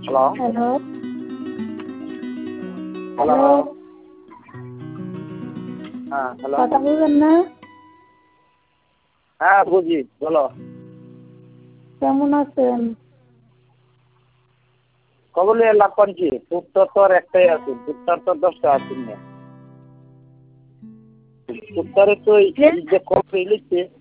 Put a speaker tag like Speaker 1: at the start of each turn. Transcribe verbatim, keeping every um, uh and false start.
Speaker 1: Hello
Speaker 2: hello
Speaker 1: hello
Speaker 2: hello
Speaker 1: হ্যাঁ hello
Speaker 2: কথা বলবেন না?
Speaker 1: হ্যাঁ বুঝি বলো।
Speaker 2: কেমন আছেন?
Speaker 1: কবলে লাভ করছি উত্তর তো আর একটাই আছে, উত্তর তো দশটা আছে না। উত্তরে তো এই যে কবে লিখছে